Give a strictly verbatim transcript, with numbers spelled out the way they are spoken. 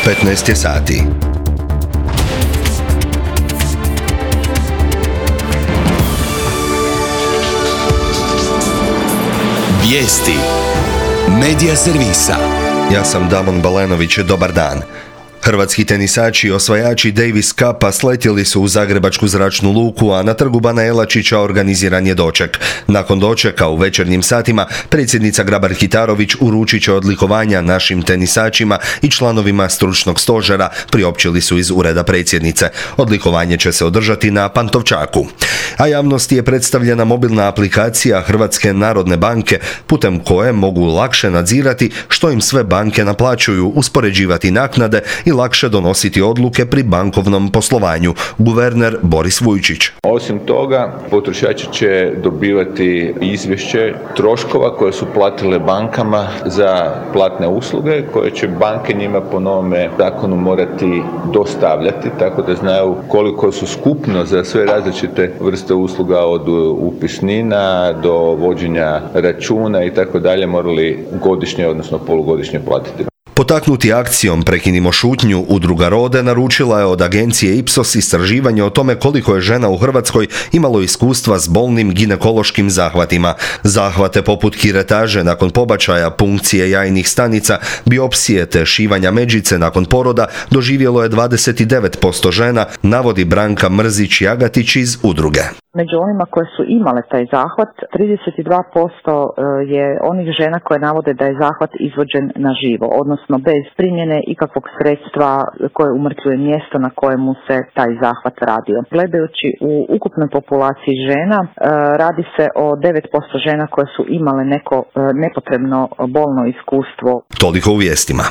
petnaest je sati. Vijesti Medija servisa. Ja sam Damon Balenović, dobar dan. Hrvatski tenisači i osvajači Davis Cupa sletjeli su u Zagrebačku zračnu luku, a na trgu Bana Jelačića organiziran je doček. Nakon dočeka u večernjim satima predsjednica Grabar-Kitarović uručit će odlikovanja našim tenisačima i članovima stručnog stožera, priopćili su iz ureda predsjednice. Odlikovanje će se održati na Pantovčaku. A javnosti je predstavljena mobilna aplikacija Hrvatske narodne banke, putem koje mogu lakše nadzirati što im sve banke naplaćuju, uspoređivati naknade i lakše donositi odluke pri bankovnom poslovanju. Guverner Boris Vujčić. Osim toga, potrošači će dobivati izvješće troškova koje su platile bankama za platne usluge, koje će banke njima po novome zakonu morati dostavljati, tako da znaju koliko su skupno za sve različite vrste usluga, od upisnina do vođenja računa i tako dalje, morali godišnje, odnosno polugodišnje platiti. Potaknuti akcijom Prekinimo šutnju, udruga Rode naručila je od agencije Ipsos istraživanje o tome koliko je žena u Hrvatskoj imalo iskustva s bolnim ginekološkim zahvatima. Zahvate poput kiretaže nakon pobačaja, punkcije jajnih stanica, biopsije te šivanja međice nakon poroda doživjelo je dvadeset devet posto žena, navodi Branka Mrzić-Jagatić iz udruge. Među onima koje su imale taj zahvat, trideset dva posto je onih žena koje navode da je zahvat izvođen na živo, odnosno bez primjene ikakvog sredstva koje umrtvuje mjesto na kojemu se taj zahvat radio. Gledajući u ukupnoj populaciji žena, radi se o devet posto žena koje su imale neko nepotrebno bolno iskustvo. Toliko u vijestima.